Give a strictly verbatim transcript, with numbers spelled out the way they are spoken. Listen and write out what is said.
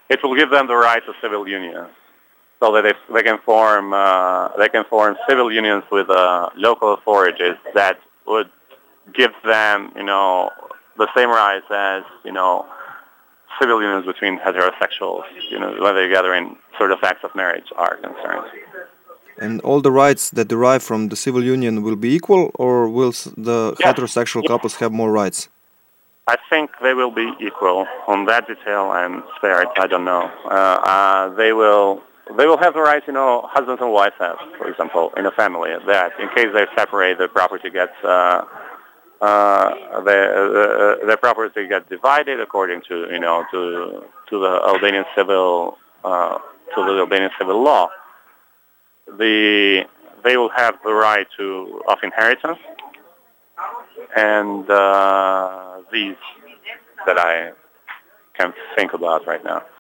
It will give them the right to civil unions, so that they, they can form uh, they can form civil unions with uh, local authorities that would give them, you know, the same rights as, you know, civil unions between heterosexuals, you know, whether gathering sort of acts of marriage are concerned. And all the rights that derive from the civil union will be equal, or will s- the Yes, heterosexual couples have more rights? I think they will be equal. On that detail, I'm spared. I don't know. Uh, uh, they will. They will have the rights, you know, husbands and wives have, for example, in a family. That in case they separate, the property gets uh, uh, the, uh, the property gets divided according to, you know, to to the Albanian civil uh, to the Albanian civil law. The they will have the right to of inheritance, and uh, these that I can think about right now.